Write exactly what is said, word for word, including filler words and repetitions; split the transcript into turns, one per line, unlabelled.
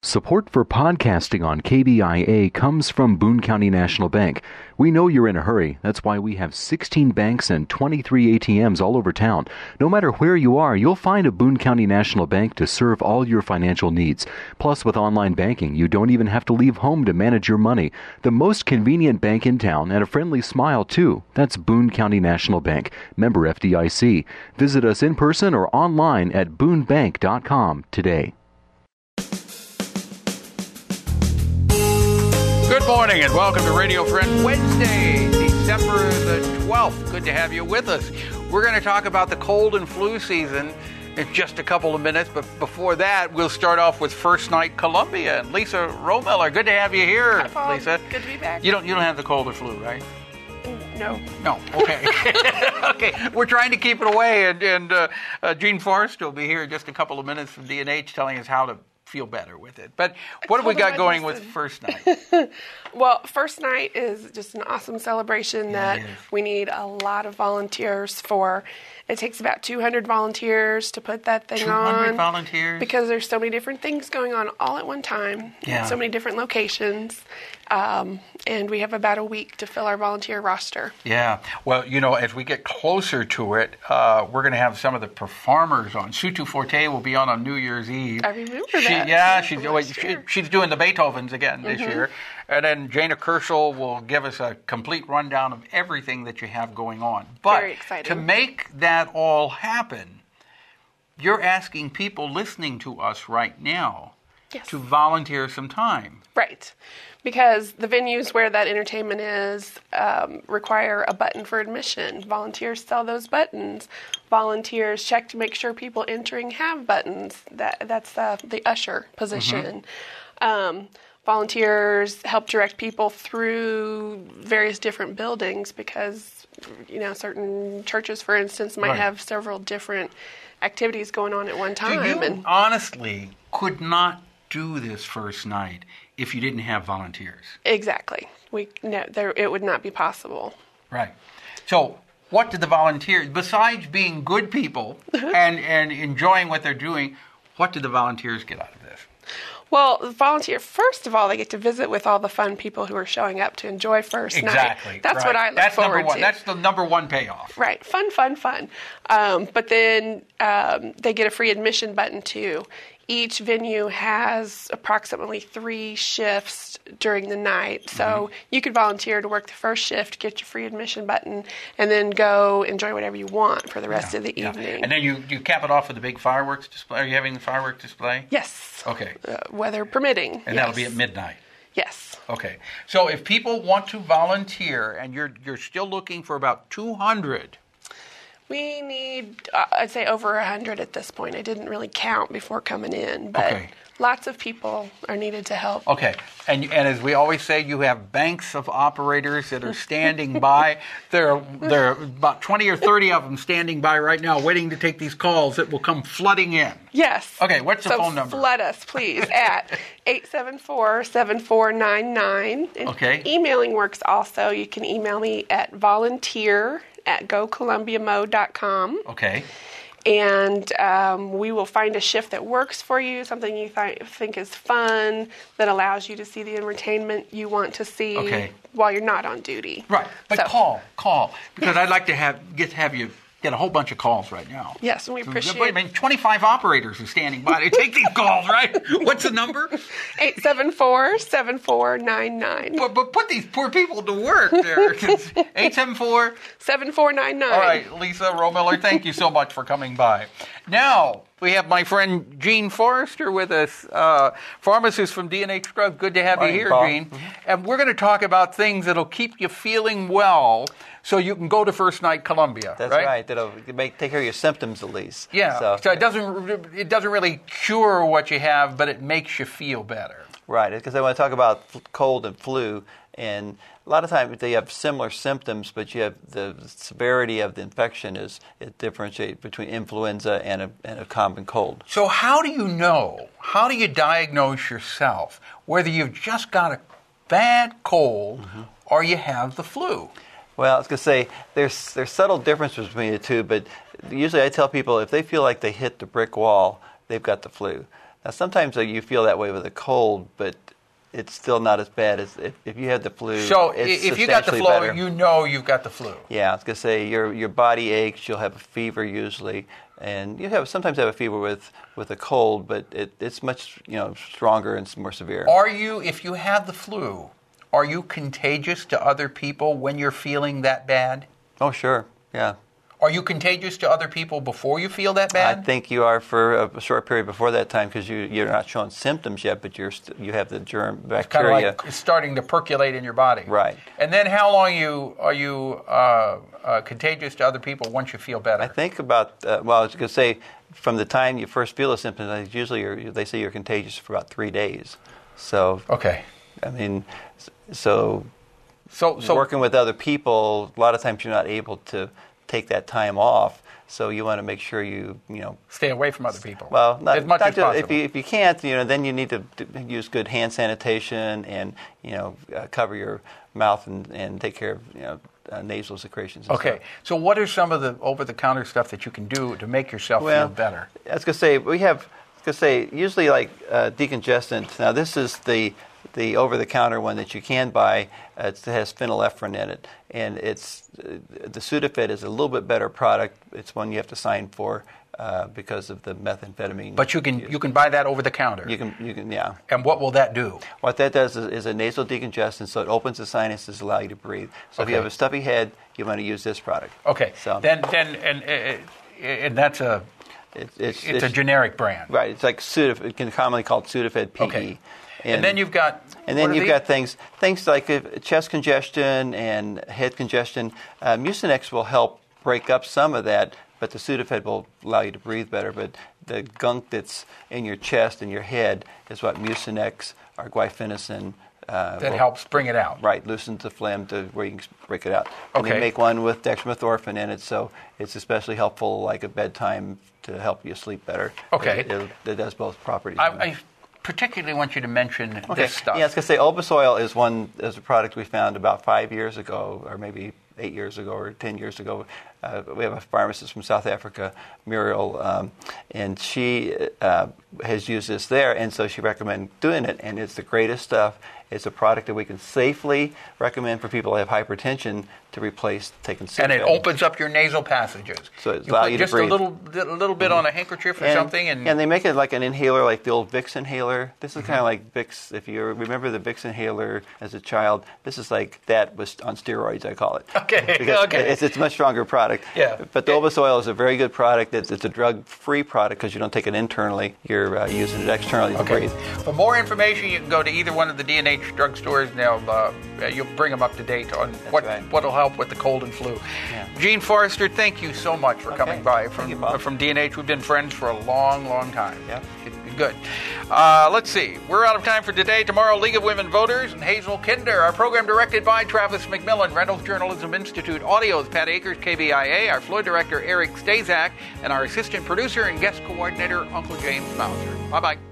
Support for podcasting on K B I A comes from Boone County National Bank. We know you're in a hurry. That's why we have sixteen banks and twenty-three A T Ms all over town. No matter where you are, you'll find a Boone County National Bank to serve all your financial needs. Plus, with online banking, you don't even have to leave home to manage your money. The most convenient bank in town and a friendly smile, too. That's Boone County National Bank, member F D I C. Visit us in person or online at boone bank dot com today.
Good morning and welcome to Radio Friend Wednesday, December the twelfth. Good to have you with us. We're going to talk about the cold and flu season in just a couple of minutes, but before that, we'll start off with First Night Columbia. And Lisa Rohmiller, good to have you here,
Hi, Paul.
Lisa.
Good to be back.
You don't you don't have the cold or flu, right?
No.
No. Okay. Okay. We're trying to keep it away, and, and uh, uh, Gene Forrest will be here in just a couple of minutes from D and H telling us how to feel better with it. But what have we got going with First Night?
Well, First Night is just an awesome celebration
Yeah,
that we need a lot of volunteers for. It takes about two hundred volunteers to put that thing
two hundred
on.
volunteers?
Because there's so many different things going on all at one time.
Yeah.
So many different locations. Um, and we have about a week to fill our volunteer roster.
Yeah. Well, you know, as we get closer to it, uh, we're going to have some of the performers on. Sutu Forte will be on on New Year's Eve.
I remember
she,
that.
Yeah, she's,
From
well,
last
she,
year.
she's doing the Beethovens again this
Mm-hmm.
year. And then Jana Kerschel will give us a complete rundown of everything that you have going on. But
Very exciting.
to make that all happen, you're asking people listening to us right now
Yes.
to volunteer some time.
Right. Because the venues where that entertainment is um, require a button for admission. Volunteers sell those buttons. Volunteers check to make sure people entering have buttons. That That's uh, the usher position.
Mm-hmm.
Um, volunteers help direct people through various different buildings because, you know, certain churches, for instance, might
Right.
have several different activities going on at one time.
So you
and
honestly could not do this First Night if you didn't have volunteers.
Exactly. We no, there it would not be possible.
Right. So what did the volunteers, besides being good people and, and enjoying what they're doing, what did the volunteers get out of this?
Well, the volunteer, first of all, they get to visit with all the fun people who are showing up to enjoy First
Exactly.
Night. That's
right.
what I look
That's
forward
number one.
to.
That's the number one payoff.
Right. Fun, fun, fun. Um, but then um, they get a free admission button, too. Each venue has approximately three shifts during the night. So
Mm-hmm.
you could volunteer to work the first shift, get your free admission button, and then go enjoy whatever you want for the rest of the
Yeah.
evening.
And then you, you cap it off with a big fireworks display. Are you having the fireworks display?
Yes.
Okay.
Uh, weather permitting.
And
yes.
that'll be at midnight.
Yes.
Okay. So if people want to volunteer and you're you're still looking for about two hundred.
We need, uh, I'd say, over one hundred at this point. I didn't really count before coming in, but
Okay.
lots of people are needed to help.
Okay, and and as we always say, you have banks of operators that are standing by. There are, there are about twenty or thirty of them standing by right now, waiting to take these calls that will come flooding in.
Yes.
Okay, what's the
so
phone number?
flood us, please, at eight seven four, seven four nine nine. And
Okay.
emailing works also. You can email me at volunteer at go columbia mo dot com.
Okay,
And um, we will find a shift that works for you, something you th- think is fun, that allows you to see the entertainment you want to see
Okay.
while you're not on duty.
right. But
So-
call, call, because I'd like to have get have you get a whole bunch of calls right now.
Yes, and we appreciate
I mean, twenty-five operators are standing by to take these calls, right? What's the number?
eight seven four, seven four nine nine.
But, but put these poor people to work there. eight seven four
seven four nine nine.
All right, Lisa Rohmiller, thank you so much for coming by. Now, we have my friend Gene Forrester with us, uh, pharmacist from D and H Scrubs. Good to have
Morning,
you here,
Paul.
Gene. And we're going to talk about things that'll keep you feeling well so you can go to First Night Columbia,
That's
right?
right. That'll make, take care of your symptoms at least.
Yeah, so,
So,
it doesn't it doesn't really cure what you have, but it makes you feel better.
right, because I want to talk about f- cold and flu, and a lot of times they have similar symptoms, but you have the severity of the infection is it differentiates between influenza and a, and a common cold.
So how do you know, how do you diagnose yourself whether you've just got a bad cold
Mm-hmm.
or you have the flu?
Well, I was going to say there's there's subtle differences between the two, but usually I tell people if they feel like they hit the brick wall, they've got the flu. Now, sometimes uh, you feel that way with a cold, but it's still not as bad as if, if you have the flu.
So
it's
if you got the flu,
better.
you know you've got the flu.
Yeah, I was going to say your your body aches, you'll have a fever usually, and you have sometimes have a fever with, with a cold, but it, it's much you know stronger and more severe.
Are you, if you have the flu, are you contagious to other people when you're feeling that bad?
Oh, sure, yeah.
Are you contagious to other people before you feel that bad?
I think you are for a short period before that time because you, you're not showing symptoms yet, but you're st- you have the germ bacteria.
It's kind of like it's starting to percolate in your body.
Right.
And then how long you are you uh, uh, contagious to other people once you feel better?
I think about, uh, well, I was going to say, from the time you first feel the symptoms, usually you're, they say you're contagious for about three days. So,
okay.
I mean, so,
so, so
working with other people, a lot of times you're not able to take that time off, so you want to make sure you, you know,
stay away from other people.
Well, not,
as much
not
as
just,
possible.
if you if you can't, you know, then you need to use good hand sanitation and you know uh, cover your mouth and, and take care of you know uh, nasal secretions. And
okay,
stuff.
So what are some of the over-the-counter stuff that you can do to make yourself
well,
feel better?
I was gonna say we have. I was gonna say usually like uh, decongestant. Now this is the the over-the-counter one that you can buy. Uh, it has phenylephrine in it, and it's uh, the Sudafed is a little bit better product. It's one you have to sign for uh, because of the methamphetamine.
But you can
use.
you can buy that over the counter.
You can you can yeah.
And what will that do?
What that does is, is a nasal decongestant, so it opens the sinuses, allow you to breathe. So
Okay.
if you have a stuffy head, you want to use this product.
Okay.
So
Then then and and, and that's a
it, it's,
it's, a generic brand.
right. It's like Sudafed. It can commonly called Sudafed P E.
Okay. And, then you've got
And then
what are
you've
these?
got things things like uh, chest congestion and head congestion. Uh, Mucinex will help break up some of that, but the Sudafed will allow you to breathe better. But the gunk that's in your chest and your head is what Mucinex or guaifenesin uh,
that
will,
helps bring it out.
right, loosens the phlegm to where you can break it out. And
Okay.
they make one with dextromethorphan in it, so it's especially helpful like at bedtime to help you sleep better.
Okay.
It, it, it does both properties.
I, I particularly want you to mention
Okay.
this stuff.
Yeah, I was going to say Olbus oil is one is a product we found about five years ago, or maybe eight years ago, or ten years ago. Uh, we have a pharmacist from South Africa, Muriel, um, and she uh, has used this there, and so she recommended doing it, and it's the greatest stuff. It's a product that we can safely recommend for people who have hypertension to replace taking Sudafed.
And it opens up your nasal passages.
So it
you
allows
put
you to
just
breathe.
a little, a little bit on a handkerchief or
and,
something, and,
and they make it like an inhaler, like the old Vicks inhaler. This is
Mm-hmm.
kind of like Vicks. If you remember the Vicks inhaler as a child, this is like that was on steroids. I call it.
Okay,
Because
okay.
It's, it's a much stronger product.
Yeah.
But the Olbus oil is a very good product. It's, it's a drug-free product because you don't take it internally. You're uh, using it externally to
Okay.
breathe.
For more information, you can go to either one of the D and H drugstores, and they'll uh, you'll bring them up to date on what
right.
what'll help with the cold and flu.
Yeah.
Gene Forrester, thank you so much for
Okay.
coming by
Thank
from
you, Bob.
from D and H. We've been friends for a long, long time.
Yeah.
Good. Uh, let's see. We're out of time for today. Tomorrow, League of Women Voters and Hazel Kinder. Our program directed by Travis McMillan. Reynolds Journalism Institute. Audio is Pat Akers, K B I A. Our floor director, Eric Stazak. And our assistant producer and guest coordinator, Uncle James Mauser. Bye-bye.